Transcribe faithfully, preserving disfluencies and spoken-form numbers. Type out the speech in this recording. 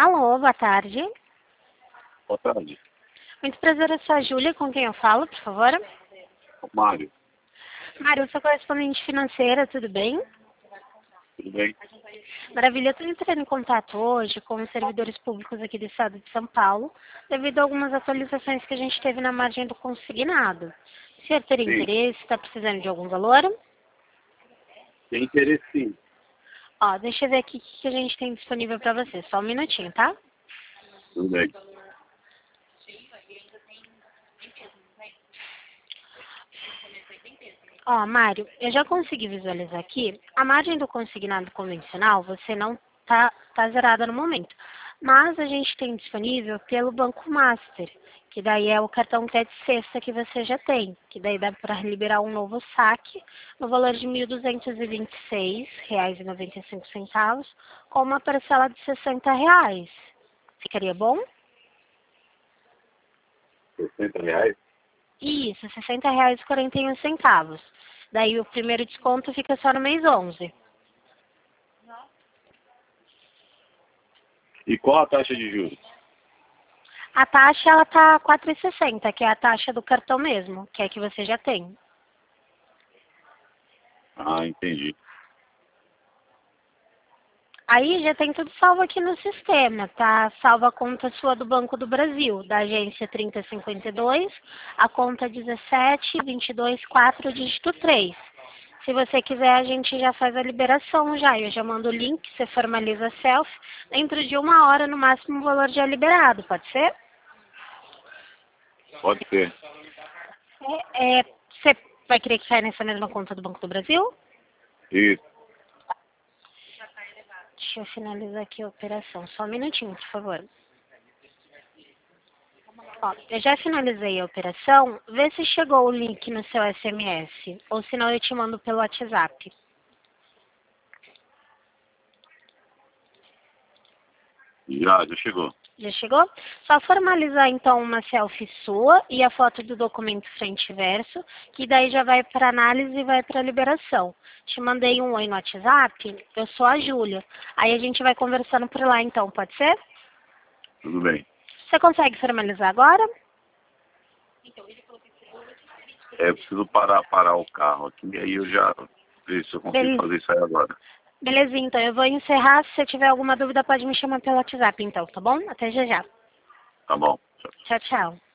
Alô, boa tarde. Boa tarde. Muito prazer, eu sou a Júlia, com quem eu falo, por favor. Mário, Mário, eu sou correspondente financeira, tudo bem? tudo bem? Maravilha, eu estou entrando em contato hoje com os servidores públicos aqui do estado de São Paulo, devido a algumas atualizações que a gente teve na margem do consignado. O senhor teria Sim, interesse? Está precisando de algum valor? tem interesse sim. Ó, deixa eu ver aqui o que que a gente tem disponível para você. Só um minutinho, tá? Tudo bem. Ó, Mário, eu já consegui visualizar aqui. A margem do consignado convencional, você não tá, tá zerada no momento. Mas a gente tem disponível pelo Banco Master, que daí é o cartão crédito sexta que você já tem, que daí dá para liberar um novo saque no valor de mil duzentos e vinte e seis reais e noventa e cinco centavos, com uma parcela de sessenta reais. Ficaria bom? sessenta reais? Isso, sessenta reais e quarenta e um centavos. Daí o primeiro desconto fica só no mês onze. E qual a taxa de juros? A taxa, ela tá quatro reais e sessenta centavos, que é a taxa do cartão mesmo, que é que você já tem. Ah, entendi. Aí já tem tudo salvo aqui no sistema, tá? Salva a conta sua do Banco do Brasil, da agência trinta cinquenta e dois, a conta dezessete vinte e dois quatro, dígito três. Se você quiser, a gente já faz a liberação já. Eu já mando o link, você formaliza a selfie. Dentro de uma hora, no máximo, o valor já é liberado, pode ser? Pode ser. É, é, você vai querer que saia nessa mesma conta do Banco do Brasil? Isso. Deixa eu finalizar aqui a operação. Só um minutinho, por favor. Ó, eu já finalizei a operação. Vê se chegou o link no seu S M S. Ou senão eu te mando pelo WhatsApp. Já, já chegou. Já chegou? Só formalizar então uma selfie sua e a foto do documento frente e verso, que daí já vai para análise e vai para liberação. Te mandei um oi no WhatsApp, eu sou a Júlia. Aí a gente vai conversando por lá então, pode ser? Tudo bem. Você consegue formalizar agora? É, eu preciso parar, parar o carro aqui, e aí eu já vejo se eu consigo Bele- fazer isso aí agora. Belezinha, então eu vou encerrar. Se você tiver alguma dúvida, pode me chamar pelo WhatsApp então, tá bom? Até já já. Tá bom. Tchau, tchau.